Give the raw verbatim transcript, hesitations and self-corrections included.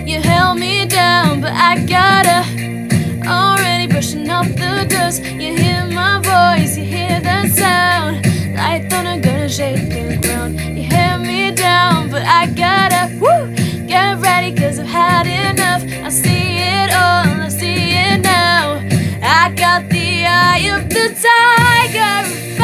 You held me down, but I gotta. Already brushing off the dust. You hear my voice, you hear that sound. Like thunder gonna shake the ground. You held me down, but I gotta. Woo! Get ready, cause I've had enough. I see it all, I see it now. I got the eye of the tiger.